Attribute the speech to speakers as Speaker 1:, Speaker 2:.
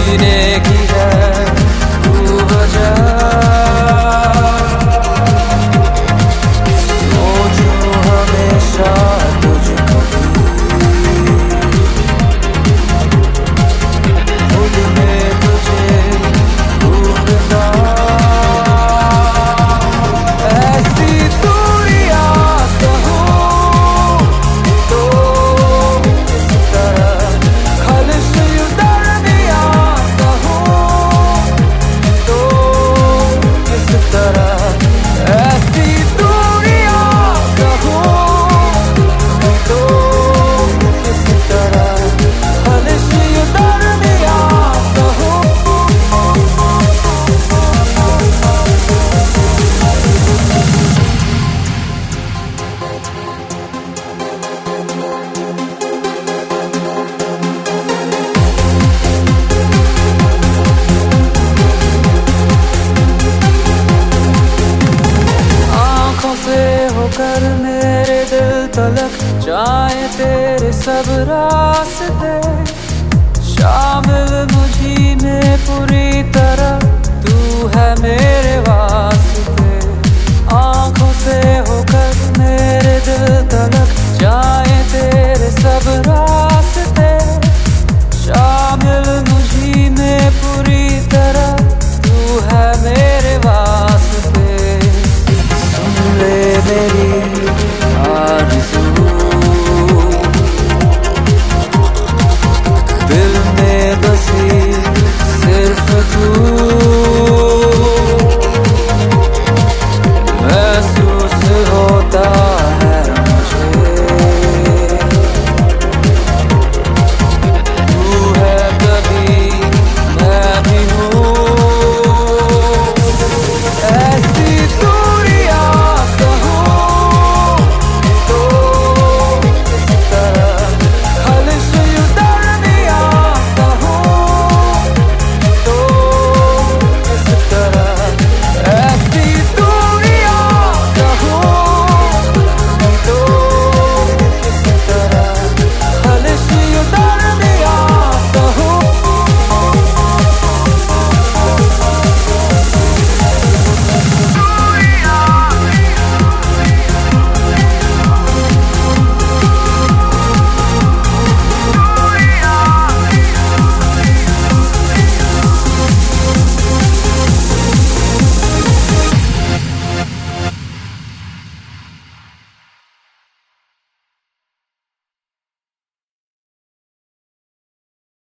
Speaker 1: जीने की है तू वजह। सोचूं हमेशा तुझको खुद में तुझे ढूंढता। ऐसी दूरियां सहूं तो किस तरह, खलिश उतरनियां सहूं तो किस तरह। ऐसी दूरियां सहूं तो किस तरह, खलिश उतरनियां सहूं। आँखों से होकर मेरे दिल तलक जाए तेरे सब रास्ते।